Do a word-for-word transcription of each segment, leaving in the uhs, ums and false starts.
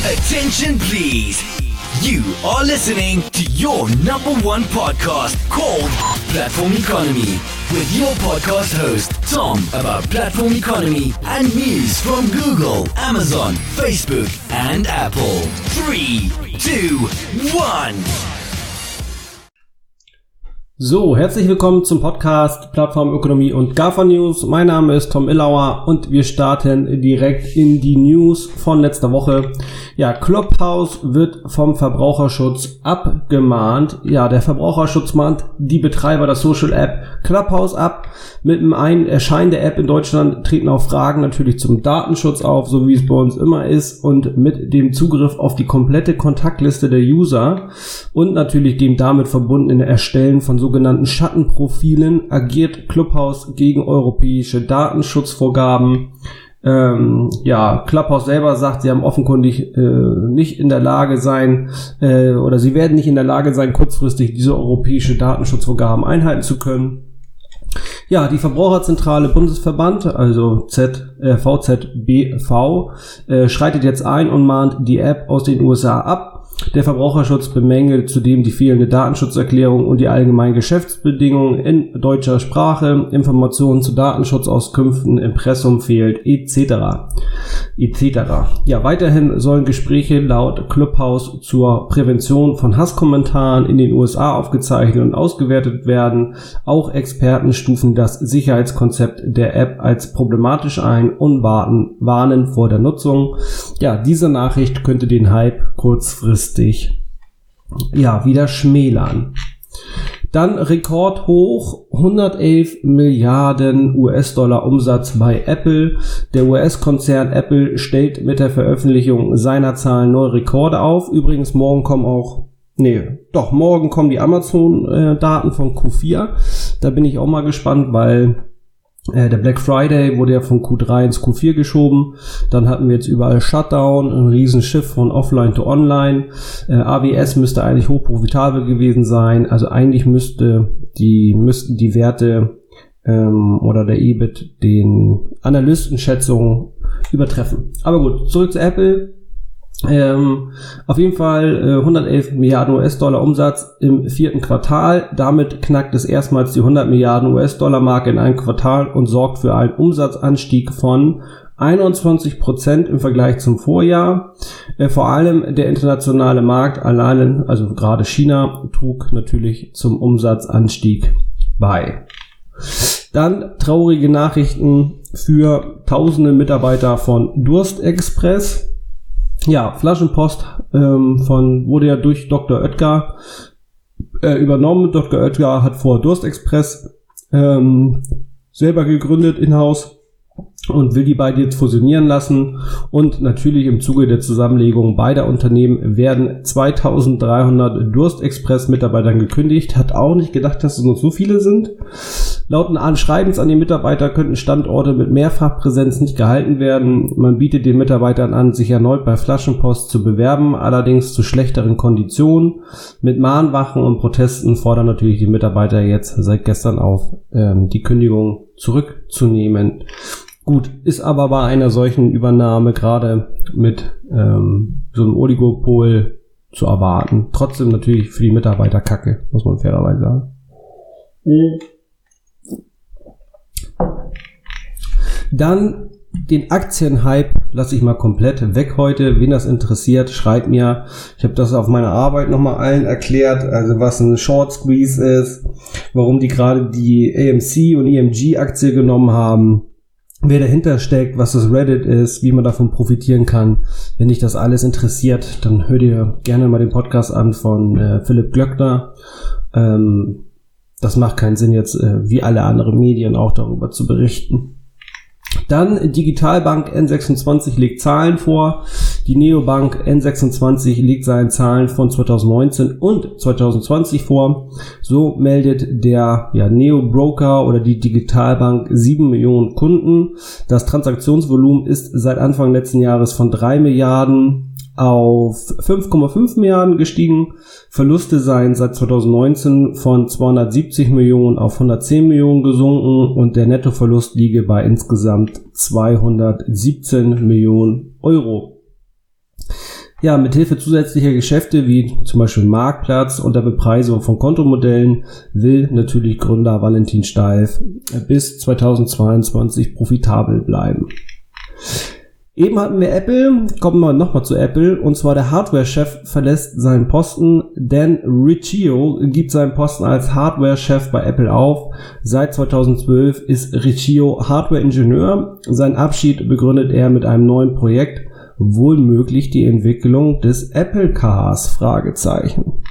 Attention please. You are listening to your number one podcast called Platform Economy with your podcast host Tom about platform economy and news from Google, Amazon, Facebook and Apple. Three, two, one. So, herzlich willkommen zum Podcast Plattform Ökonomie und GAFA News. Mein Name ist Tom Illauer und wir starten direkt in die News von letzter Woche. Ja, Clubhouse wird vom Verbraucherschutz abgemahnt. Ja, der Verbraucherschutz mahnt die Betreiber der Social App Clubhouse ab. Mit dem einen Erscheinen der App in Deutschland treten auch Fragen natürlich zum Datenschutz auf, so wie es bei uns immer ist, und mit dem Zugriff auf die komplette Kontaktliste der User und natürlich dem damit verbundenen Erstellen von sogenannten Schattenprofilen agiert Clubhouse gegen europäische Datenschutzvorgaben. Ähm, ja, Clubhouse selber sagt, sie haben offenkundig äh, nicht in der Lage sein äh, oder sie werden nicht in der Lage sein, kurzfristig diese europäische Datenschutzvorgaben einhalten zu können. Ja, die Verbraucherzentrale Bundesverband, also Z, äh, V Z B V, äh, schreitet jetzt ein und mahnt die App aus den U S A ab. Der Verbraucherschutz bemängelt zudem die fehlende Datenschutzerklärung und die allgemeinen Geschäftsbedingungen in deutscher Sprache, Informationen zu Datenschutzauskünften, Impressum fehlt, et cetera et cetera. Ja, weiterhin sollen Gespräche laut Clubhouse zur Prävention von Hasskommentaren in den U S A aufgezeichnet und ausgewertet werden. Auch Experten stufen das Sicherheitskonzept der App als problematisch ein und warten, warnen vor der Nutzung. Ja, diese Nachricht könnte den Hype kurzfristig ja wieder schmälern. Dann rekordhoch, hundertelf Milliarden U S-Dollar Umsatz bei Apple. Der U S-Konzern Apple stellt mit der Veröffentlichung seiner Zahlen neue Rekorde auf. Übrigens morgen kommen auch, nee, doch, morgen kommen die Amazon-Daten von Q vier. Da bin ich auch mal gespannt, weil der Black Friday wurde ja von Q drei ins Q vier geschoben. Dann hatten wir jetzt überall Shutdown, ein Riesenschiff von Offline to Online. Äh, A W S müsste eigentlich hochprofitabel gewesen sein. Also eigentlich müsste die müssten die Werte ähm, oder der E B I T den Analystenschätzungen übertreffen. Aber gut, zurück zu Apple. Ähm, auf jeden Fall äh, hundertelf Milliarden U S-Dollar Umsatz im vierten Quartal. Damit knackt es erstmals die hundert Milliarden U S-Dollar Marke in einem Quartal und sorgt für einen Umsatzanstieg von einundzwanzig Prozent im Vergleich zum Vorjahr. Äh, vor allem der internationale Markt alleine, also gerade China, trug natürlich zum Umsatzanstieg bei. Dann traurige Nachrichten für tausende Mitarbeiter von Durstexpress. Ja, Flaschenpost ähm, von wurde ja durch Doktor Oetker äh, übernommen. Doktor Oetker hat vor Durstexpress ähm, selber gegründet in-house und will die beiden jetzt fusionieren lassen. Und natürlich im Zuge der Zusammenlegung beider Unternehmen werden zweitausenddreihundert Durstexpress-Mitarbeitern gekündigt. Hat auch nicht gedacht, dass es noch so viele sind. Laut eines Schreibens an die Mitarbeiter könnten Standorte mit Mehrfachpräsenz nicht gehalten werden. Man bietet den Mitarbeitern an, sich erneut bei Flaschenpost zu bewerben, allerdings zu schlechteren Konditionen. Mit Mahnwachen und Protesten fordern natürlich die Mitarbeiter jetzt seit gestern auf, ähm, die Kündigung zurückzunehmen. Gut, ist aber bei einer solchen Übernahme gerade mit ähm, so einem Oligopol zu erwarten. Trotzdem natürlich für die Mitarbeiter Kacke, muss man fairerweise sagen. Mhm. Dann den Aktienhype lasse ich mal komplett weg heute. Wen das interessiert, schreibt mir. Ich habe das auf meiner Arbeit nochmal allen erklärt, also was ein Short Squeeze ist, warum die gerade die A M C und E M G Aktie genommen haben, wer dahinter steckt, was das Reddit ist, wie man davon profitieren kann. Wenn dich das alles interessiert, dann hör dir gerne mal den Podcast an von äh, Philipp Glöckner. Ähm, das macht keinen Sinn jetzt, äh, wie alle anderen Medien auch darüber zu berichten. Dann Digitalbank N sechsundzwanzig legt Zahlen vor. Die Neobank N sechsundzwanzig legt seine Zahlen von zweitausendneunzehn und zweitausendzwanzig vor. So meldet der ja, Neo-Broker oder die Digitalbank sieben Millionen Kunden. Das Transaktionsvolumen ist seit Anfang letzten Jahres von drei Milliarden auf fünf Komma fünf Milliarden gestiegen. Verluste seien seit zweitausendneunzehn von zweihundertsiebzig Millionen auf hundertzehn Millionen gesunken und der Nettoverlust liege bei insgesamt zweihundertsiebzehn Millionen Euro. Ja, mithilfe zusätzlicher Geschäfte wie zum Beispiel Marktplatz und der Bepreisung von Kontomodellen will natürlich Gründer Valentin Steif bis zweitausendzweiundzwanzig profitabel bleiben. Eben hatten wir Apple, kommen wir nochmal zu Apple, und zwar der Hardware-Chef verlässt seinen Posten. Dan Riccio gibt seinen Posten als Hardware-Chef bei Apple auf. Seit zweitausendzwölf ist Riccio Hardware-Ingenieur. Seinen Abschied begründet er mit einem neuen Projekt, wohl möglich die Entwicklung des Apple Cars, Fragezeichen.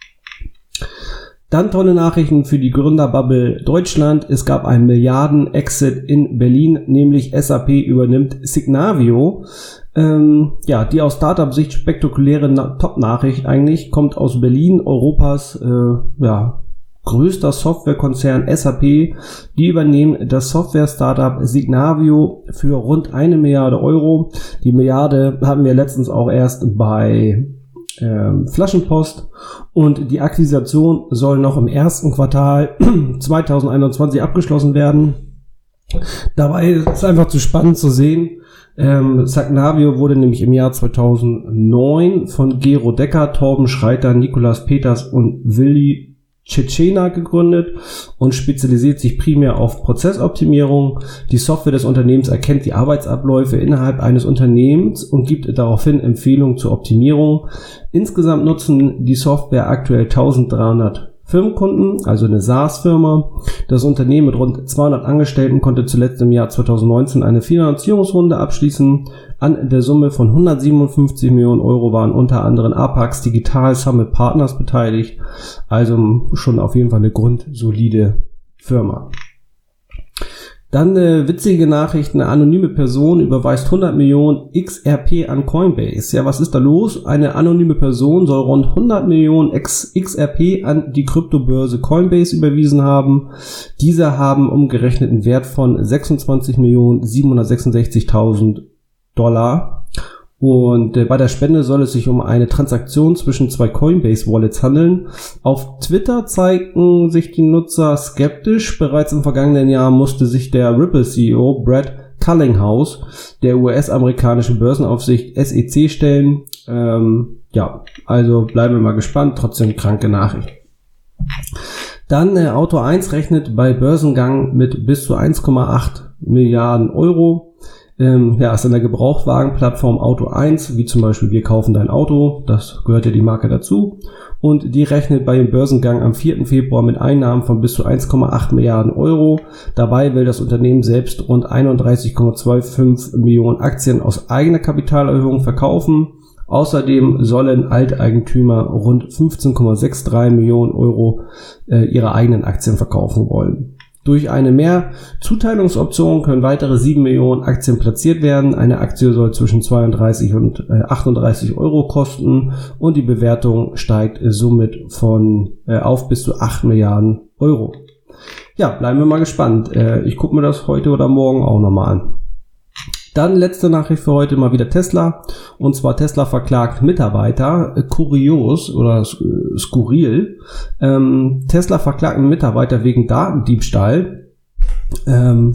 Dann tolle Nachrichten für die Gründerbubble Deutschland. Es gab einen Milliarden-Exit in Berlin, nämlich S A P übernimmt Signavio. Ähm, ja, die aus Startup-Sicht spektakuläre Na- Top-Nachricht eigentlich kommt aus Berlin, Europas äh, ja, größter Softwarekonzern S A P. Die übernehmen das Software-Startup Signavio für rund eine Milliarde Euro. Die Milliarde hatten wir letztens auch erst bei ähm, Flaschenpost. Und die Akquisition soll noch im ersten Quartal zweitausendeinundzwanzig abgeschlossen werden. Dabei ist es einfach zu spannend zu sehen. Ähm, Signavio wurde nämlich im Jahr zweitausendneun von Gero Decker, Torben Schreiter, Nikolas Peters und Willi Tschetschena gegründet und spezialisiert sich primär auf Prozessoptimierung. Die Software des Unternehmens erkennt die Arbeitsabläufe innerhalb eines Unternehmens und gibt daraufhin Empfehlungen zur Optimierung. Insgesamt nutzen die Software aktuell eintausenddreihundert Firmenkunden, also eine SaaS-Firma. Das Unternehmen mit rund zweihundert Angestellten konnte zuletzt im Jahr zweitausendneunzehn eine Finanzierungsrunde abschließen. An der Summe von hundertsiebenundfünfzig Millionen Euro waren unter anderem Apax Digital Summit Partners beteiligt. Also schon auf jeden Fall eine grundsolide Firma. Dann eine witzige Nachricht, eine anonyme Person überweist hundert Millionen X R P an Coinbase. Ja, was ist da los? Eine anonyme Person soll rund hundert Millionen X R P an die Kryptobörse Coinbase überwiesen haben. Diese haben umgerechnet einen Wert von sechsundzwanzig Millionen siebenhundertsechsundsechzigtausend Dollar. Und äh, bei der Spende soll es sich um eine Transaktion zwischen zwei Coinbase-Wallets handeln. Auf Twitter zeigten sich die Nutzer skeptisch. Bereits im vergangenen Jahr musste sich der Ripple-C E O Brad Cullinghouse der U S-amerikanischen Börsenaufsicht S E C stellen. Ähm, ja, also bleiben wir mal gespannt. Trotzdem kranke Nachricht. Dann äh, Auto eins rechnet bei Börsengang mit bis zu eins Komma acht Milliarden Euro. Ähm, ja, ist in der Gebrauchtwagenplattform Auto eins, wie zum Beispiel Wir kaufen dein Auto, das gehört ja die Marke dazu, und die rechnet bei dem Börsengang am vierten Februar mit Einnahmen von bis zu eins Komma acht Milliarden Euro. Dabei will das Unternehmen selbst rund einunddreißig Komma fünfundzwanzig Millionen Aktien aus eigener Kapitalerhöhung verkaufen. Außerdem sollen Alteigentümer rund fünfzehn Komma dreiundsechzig Millionen Euro äh, ihre eigenen Aktien verkaufen wollen. Durch eine Mehrzuteilungsoption können weitere sieben Millionen Aktien platziert werden. Eine Aktie soll zwischen zweiunddreißig und achtunddreißig Euro kosten und die Bewertung steigt somit von äh, auf bis zu acht Milliarden Euro. Ja, bleiben wir mal gespannt. Äh, ich gucke mir das heute oder morgen auch nochmal an. Dann letzte Nachricht für heute mal wieder Tesla. Und zwar Tesla verklagt Mitarbeiter. Äh, kurios oder äh, skurril. Ähm, Tesla verklagt einen Mitarbeiter wegen Datendiebstahl. Ähm,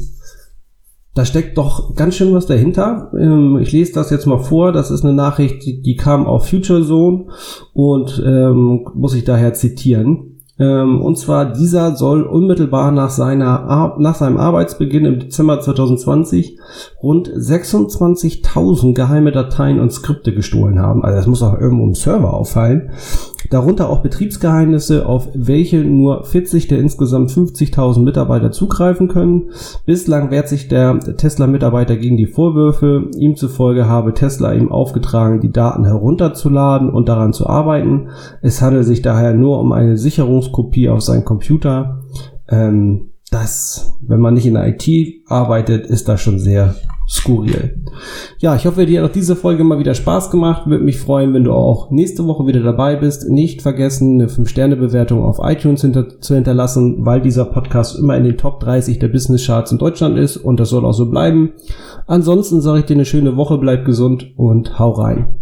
da steckt doch ganz schön was dahinter. Ähm, ich lese das jetzt mal vor. Das ist eine Nachricht, die, die kam auf Future Zone und ähm, muss ich daher zitieren. Ähm, und zwar, dieser soll unmittelbar nach seiner Ar- nach seinem Arbeitsbeginn im Dezember zweitausendzwanzig rund sechsundzwanzigtausend geheime Dateien und Skripte gestohlen haben. Also das muss auch irgendwo im Server auffallen. Darunter auch Betriebsgeheimnisse, auf welche nur vierzig der insgesamt fünfzigtausend Mitarbeiter zugreifen können. Bislang wehrt sich der Tesla-Mitarbeiter gegen die Vorwürfe. Ihm zufolge habe Tesla ihm aufgetragen, die Daten herunterzuladen und daran zu arbeiten. Es handelt sich daher nur um eine Sicherungskopie auf seinen Computer. Ähm, das, wenn man nicht in der I T arbeitet, ist das schon sehr skurril. Ja, ich hoffe, dir hat auch diese Folge mal wieder Spaß gemacht. Würde mich freuen, wenn du auch nächste Woche wieder dabei bist. Nicht vergessen, eine fünf Sterne Bewertung auf iTunes hinter- zu hinterlassen, weil dieser Podcast immer in den Top dreißig der Business Charts in Deutschland ist und das soll auch so bleiben. Ansonsten sage ich dir eine schöne Woche, bleib gesund und hau rein.